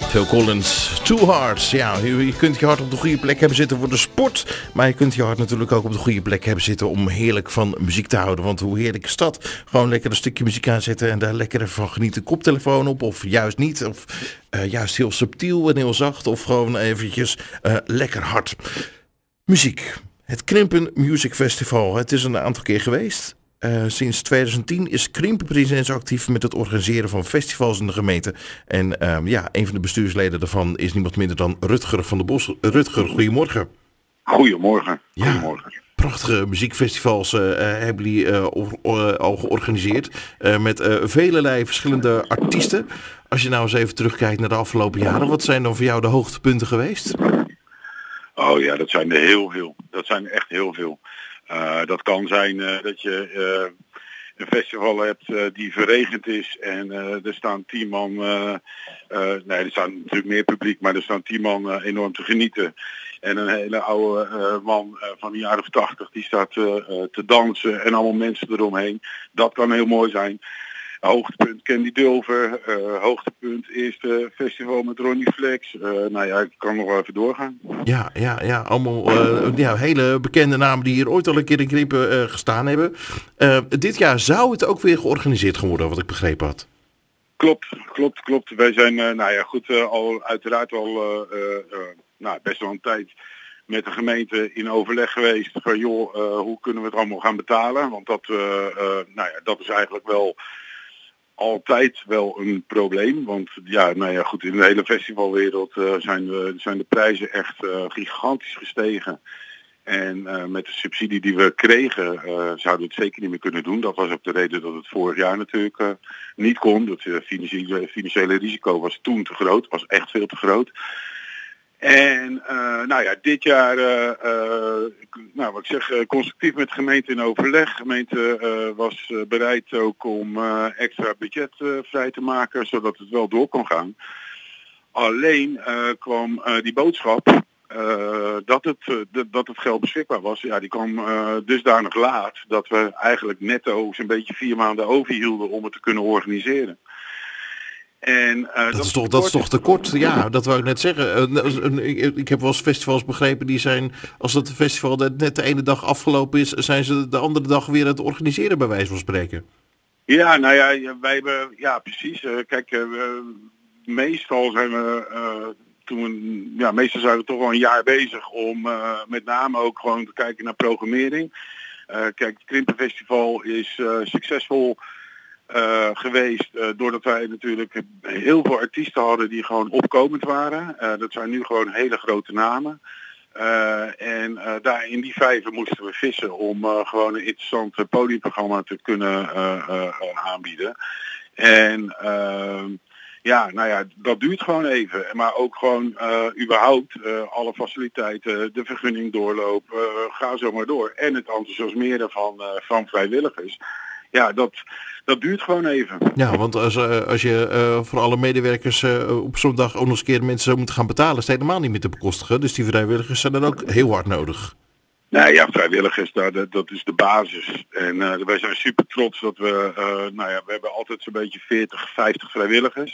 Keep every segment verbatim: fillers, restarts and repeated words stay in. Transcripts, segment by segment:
Phil Collins, Too Hard. Ja, je, je kunt je hart op de goede plek hebben zitten voor de sport. Maar je kunt je hart natuurlijk ook op de goede plek hebben zitten om heerlijk van muziek te houden. Want hoe heerlijk is dat? Gewoon lekker een stukje muziek aanzetten en daar lekker even van genieten. Koptelefoon op of juist niet. Of uh, juist heel subtiel en heel zacht. Of gewoon eventjes uh, lekker hard. Muziek. Het Krimpen Music Festival. Het is een aantal keer geweest. Uh, sinds twintig tien is Krimpen Presents actief met het organiseren van festivals in de gemeente. En uh, ja, een van de bestuursleden daarvan is niemand minder dan Rutger van der Bos. Rutger, goedemorgen. Goedemorgen. Ja, goedemorgen. Prachtige muziekfestivals uh, hebben jullie uh, or, or, al georganiseerd. Uh, met uh, velelei verschillende artiesten. Als je nou eens even terugkijkt naar de afgelopen jaren. Wat zijn dan voor jou de hoogtepunten geweest? Oh ja, dat zijn er heel veel. Dat zijn er echt heel veel. Uh, dat kan zijn uh, dat je uh, een festival hebt uh, die verregend is en uh, er staan tien man, uh, uh, nee er staan natuurlijk meer publiek, maar er staan tien man uh, enorm te genieten. En een hele oude uh, man uh, van een jaar of tachtig die staat uh, uh, te dansen en allemaal mensen eromheen. Dat kan heel mooi zijn. Hoogtepunt Candy Dulver, uh, hoogtepunt eerste festival met Ronnie Flex. Uh, nou ja, ik kan nog wel even doorgaan. Ja, ja, ja, allemaal uh, ja, hele bekende namen die hier ooit al een keer in Krimpen uh, gestaan hebben. Uh, dit jaar zou het ook weer georganiseerd gaan worden, wat ik begrepen had. Klopt, klopt, klopt. Wij zijn, uh, nou ja, goed, uh, al uiteraard al uh, uh, uh, nou, best wel een tijd met de gemeente in overleg geweest van joh, uh, hoe kunnen we het allemaal gaan betalen? Want dat, uh, uh, nou ja, dat is eigenlijk wel altijd wel een probleem, want ja, nou ja, goed, in de hele festivalwereld uh, zijn, we, zijn de prijzen echt uh, gigantisch gestegen. En uh, met de subsidie die we kregen uh, zouden we het zeker niet meer kunnen doen. Dat was ook de reden dat het vorig jaar natuurlijk uh, niet kon. Het uh, financiële, financiële risico was toen te groot, was echt veel te groot. En uh, nou ja, dit jaar, uh, uh, nou wat ik zeg, uh, constructief met de gemeente in overleg. De gemeente uh, was uh, bereid ook om uh, extra budget uh, vrij te maken, zodat het wel door kon gaan. Alleen uh, kwam uh, die boodschap uh, dat, het, uh, d- dat het geld beschikbaar was. Ja, die kwam uh, dusdanig laat dat we eigenlijk netto zo'n beetje vier maanden overhielden om het te kunnen organiseren. En, uh, dat, dat, is toch, dat is toch te kort? Ja, dat wou ik net zeggen. Uh, ik heb wel eens festivals begrepen die zijn, als het festival net de ene dag afgelopen is, zijn ze de andere dag weer het organiseren bij wijze van spreken. Ja, nou ja, wij hebben, ja precies. Uh, kijk, uh, meestal zijn we, uh, toen we, ja, meestal zijn we toch wel een jaar bezig om uh, met name ook gewoon te kijken naar programmering. Uh, kijk, het Krimpenfestival is uh, succesvol Uh, geweest uh, doordat wij natuurlijk heel veel artiesten hadden die gewoon opkomend waren. Uh, dat zijn nu gewoon hele grote namen. Uh, en uh, daar in die vijver moesten we vissen om uh, gewoon een interessant uh, podiumprogramma te kunnen uh, uh, uh, aanbieden. En uh, ja, nou ja, dat duurt gewoon even. Maar ook gewoon uh, überhaupt uh, alle faciliteiten, de vergunning doorloop, uh, ga zo maar door. En het enthousiasmeren van, uh, van vrijwilligers. Ja, dat, dat duurt gewoon even. Ja, want als, uh, als je uh, voor alle medewerkers uh, op zo'n dag ook nog eens een keer mensen zou moeten gaan betalen, is het helemaal niet meer te bekostigen. Dus die vrijwilligers zijn dan ook heel hard nodig. Nou ja, vrijwilligers, dat, dat is de basis. En uh, wij zijn super trots dat we, uh, nou ja, we hebben altijd zo'n beetje veertig, vijftig vrijwilligers.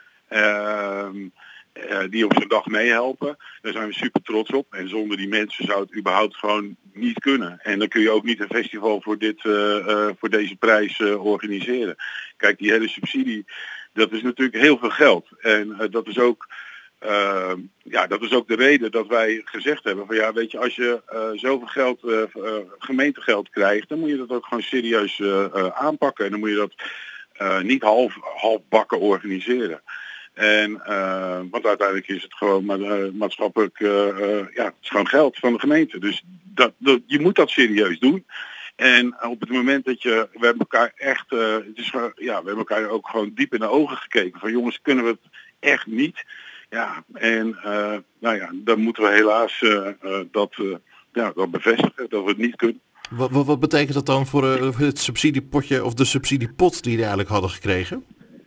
Uh, Uh, die op zo'n dag meehelpen. Daar zijn we super trots op. En zonder die mensen zou het überhaupt gewoon niet kunnen. En dan kun je ook niet een festival voor, dit, uh, uh, voor deze prijs uh, organiseren. Kijk, die hele subsidie, dat is natuurlijk heel veel geld. En uh, dat is ook uh, ja, dat is ook de reden dat wij gezegd hebben van ja, weet je, als je uh, zoveel geld, uh, uh, gemeentegeld krijgt, dan moet je dat ook gewoon serieus uh, uh, aanpakken. En dan moet je dat uh, niet half, half bakken organiseren. En, uh, want uiteindelijk is het gewoon maar, uh, maatschappelijk, uh, uh, ja, het is gewoon geld van de gemeente. Dus dat, dat, je moet dat serieus doen. En op het moment dat je, we hebben elkaar echt, uh, het is, uh, ja, we hebben elkaar ook gewoon diep in de ogen gekeken. Van jongens, kunnen we het echt niet? Ja, en uh, nou ja, dan moeten we helaas uh, uh, dat, uh, ja, dat bevestigen, dat we het niet kunnen. Wat, wat, wat betekent dat dan voor uh, het subsidiepotje of de subsidiepot die jullie eigenlijk hadden gekregen?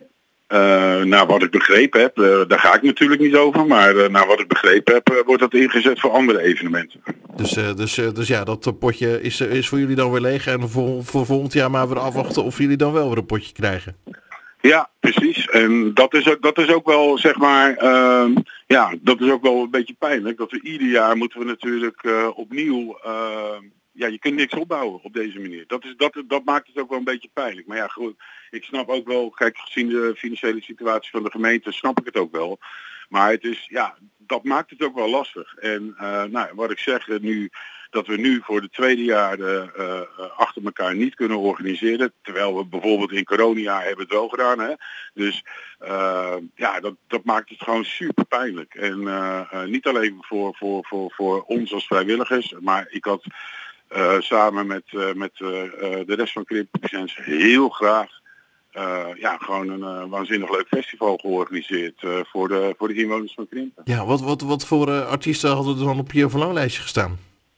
Uh, nou, wat ik begrepen heb, uh, daar ga ik natuurlijk niet over, maar uh, naar wat ik begrepen heb, uh, wordt dat ingezet voor andere evenementen. Dus, uh, dus, uh, dus ja, dat potje is, uh, is voor jullie dan weer leeg en voor, voor volgend jaar maar weer afwachten of jullie dan wel weer een potje krijgen. Ja, precies. En dat is ook, dat is ook wel, zeg maar, uh, ja, dat is ook wel een beetje pijnlijk. Dat we ieder jaar moeten we natuurlijk uh, opnieuw, uh, ja, je kunt niks opbouwen op deze manier. Dat, is, dat, dat maakt het ook wel een beetje pijnlijk. Maar ja, goed, ik snap ook wel, kijk, gezien de financiële situatie van de gemeente, snap ik het ook wel. Maar het is, ja, dat maakt het ook wel lastig. En uh, nou, wat ik zeg, nu dat we nu voor de tweede jaar uh, uh, achter elkaar niet kunnen organiseren. Terwijl we bijvoorbeeld in coronajaar hebben het wel gedaan. Hè? Dus uh, ja, dat, dat maakt het gewoon super pijnlijk. En uh, uh, niet alleen voor, voor, voor, voor ons als vrijwilligers. Maar ik had uh, samen met, uh, met uh, de rest van Krimpen Presents heel graag Uh, ja, gewoon een uh, waanzinnig leuk festival georganiseerd uh, voor, de, voor de inwoners van Krimpen. Ja, wat, wat, wat voor uh, artiesten hadden er dan op je verlanglijstje gestaan?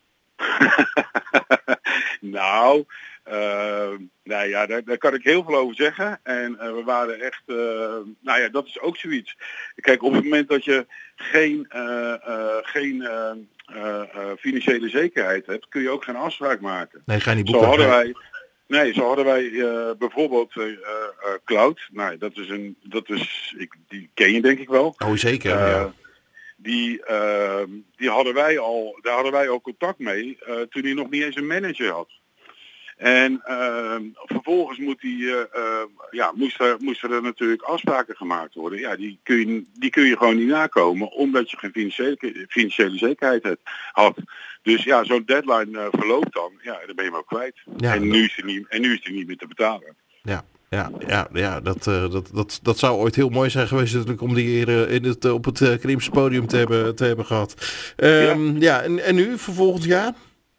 nou, uh, nou ja, daar, daar kan ik heel veel over zeggen. En uh, we waren echt, uh, nou ja, dat is ook zoiets. Kijk, op het moment dat je geen, uh, uh, geen uh, uh, uh, financiële zekerheid hebt, kun je ook geen afspraak maken. Nee, ga je niet boeken. Zo hadden wij... Nee, zo hadden wij uh, bijvoorbeeld uh, uh, Cloud. Nou, dat is een, dat is, ik, die ken je denk ik wel. Oh, zeker. Uh, ja. Die, uh, die hadden wij al, daar hadden wij al contact mee uh, toen hij nog niet eens een manager had. En uh, vervolgens moet die, uh, uh, ja, moest er, moesten er natuurlijk afspraken gemaakt worden. Ja, die kun je, die kun je gewoon niet nakomen, omdat je geen financiële, financiële zekerheid hebt, had. Dus ja, zo'n deadline uh, verloopt dan, ja, dan ben je hem ook kwijt. Ja, en, nu is het niet, en nu is het niet meer te betalen. Ja. Ja, ja, ja dat, uh, dat, dat, dat zou ooit heel mooi zijn geweest natuurlijk om die hier uh, in het, uh, op het uh, Krimpse podium te hebben, te hebben gehad. Um, ja, ja en, en nu voor volgend jaar?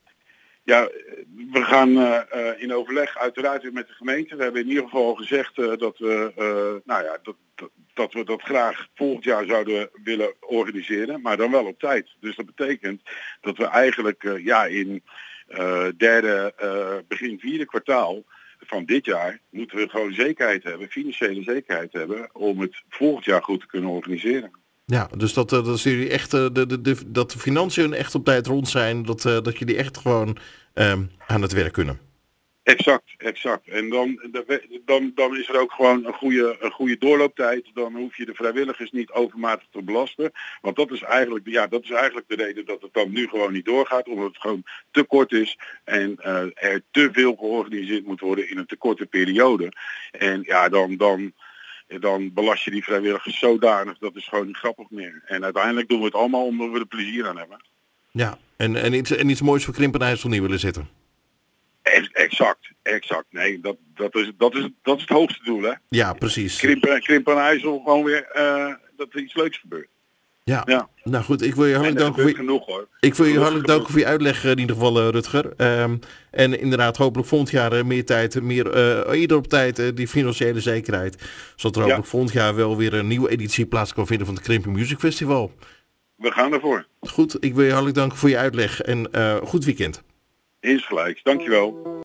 Ja, we gaan uh, uh, in overleg uiteraard weer met de gemeente. We hebben in ieder geval gezegd uh, dat, we, uh, nou ja, dat, dat, dat we dat graag volgend jaar zouden willen organiseren, maar dan wel op tijd. Dus dat betekent dat we eigenlijk uh, ja, in uh, derde, uh, begin vierde kwartaal van dit jaar moeten we gewoon zekerheid hebben, financiële zekerheid hebben, om het volgend jaar goed te kunnen organiseren. Ja, dus dat, uh, dat jullie echt uh, de, de, de, dat de financiën echt op tijd rond zijn, dat, uh, dat jullie echt gewoon um, aan het werk kunnen. Exact, exact. En dan, dan, dan is er ook gewoon een goede, een goede doorlooptijd. Dan hoef je de vrijwilligers niet overmatig te belasten. Want dat is eigenlijk, ja, dat is eigenlijk de reden dat het dan nu gewoon niet doorgaat. Omdat het gewoon te kort is. En uh, er te veel georganiseerd moet worden in een te korte periode. En ja, dan, dan, dan belast je die vrijwilligers zodanig. Dat is gewoon niet grappig meer. En uiteindelijk doen we het allemaal omdat we er plezier aan hebben. Ja, en, en, iets, en iets moois voor Krimpen en IJssel niet willen zitten. Exact, exact. Nee, dat, dat, is, dat, is, dat is het hoogste doel, hè? Ja, precies. Krimpen, Krimpen en IJssel gewoon weer uh, dat er iets leuks gebeurt. Ja. ja, nou goed, ik wil je hartelijk danken voor je, genoeg, hoor. Ik wil je hartelijk danken voor je uitleg in ieder geval, uh, Rutger. Um, en inderdaad, hopelijk volgend jaar uh, meer tijd, meer, uh, ieder op tijd uh, die financiële zekerheid. Zodat er hopelijk ja. volgend jaar wel weer een nieuwe editie plaats kan vinden van het Krimpen Music Festival. We gaan ervoor. Goed, ik wil je hartelijk danken voor je uitleg en uh, goed weekend. Insgelijks, dankjewel.